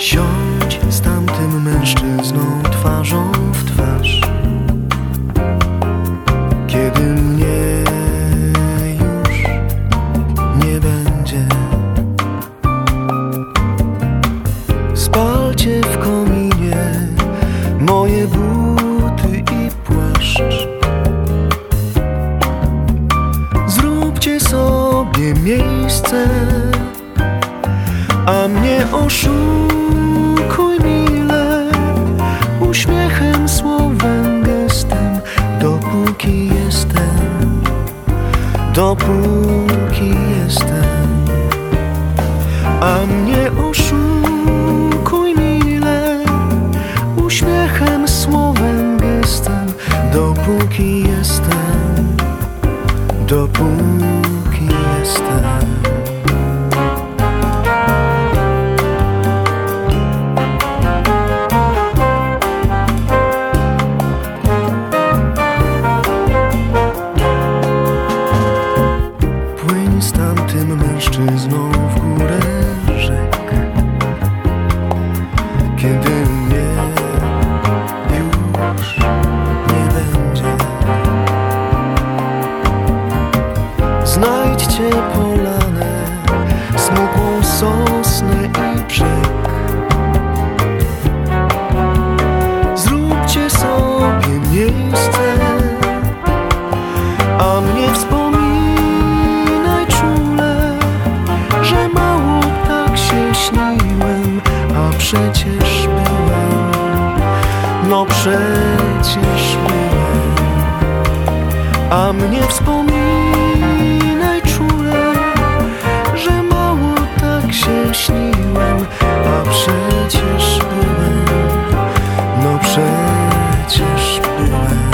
Siądź z tamtym mężczyzną twarzą w twarz, kiedy mnie już nie będzie. Spalcie w kominie moje buty i płaszcz. Zróbcie sobie miejsce, a mnie oszukuj mile, uśmiechem, słowem, gestem, dopóki jestem, dopóki jestem. A mnie oszukuj mile, uśmiechem, słowem, gestem, dopóki jestem, dopóki jestem. Z tamtym mężczyzną w górę rzek, kiedy mnie już nie będzie. Znajdźcie polanę, smukłą sosnę i brzeg. Zróbcie sobie miejsce, a mnie wspominajcie, że mało tak się śniłem, a przecież byłem, no przecież byłem. A mnie wspominaj czule, że mało tak się śniłem, a przecież byłem, no przecież byłem.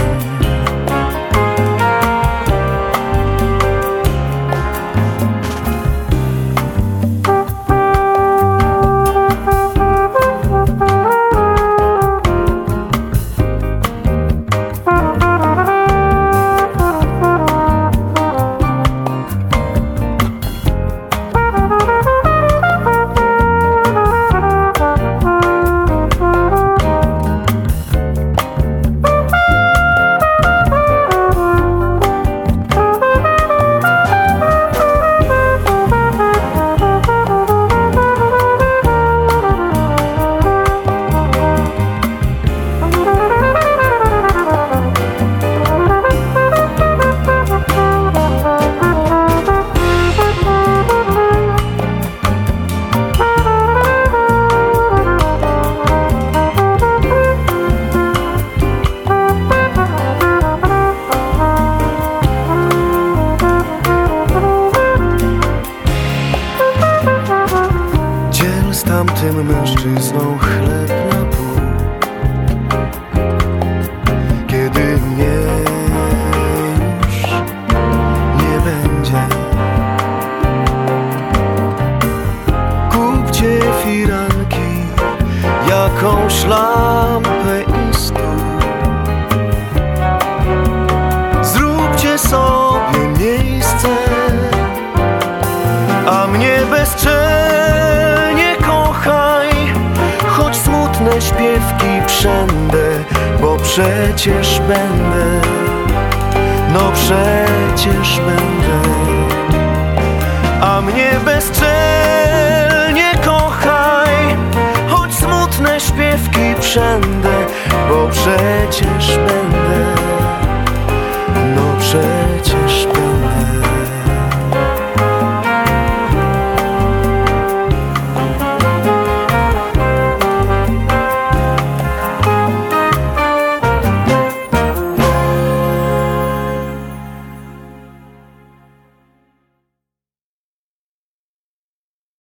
Z tamtym mężczyzną chleb na pół, kiedy mnie już nie będzie. Kupcie firanki, jakąś lampę i stół. Zróbcie sobie miejsce, a mnie bezczelnie kochaj, choć smutne śpiewki przędę, bo przecież będę, no przecież będę. A mnie bezczelnie kochaj, choć smutne śpiewki przędę, bo przecież będę,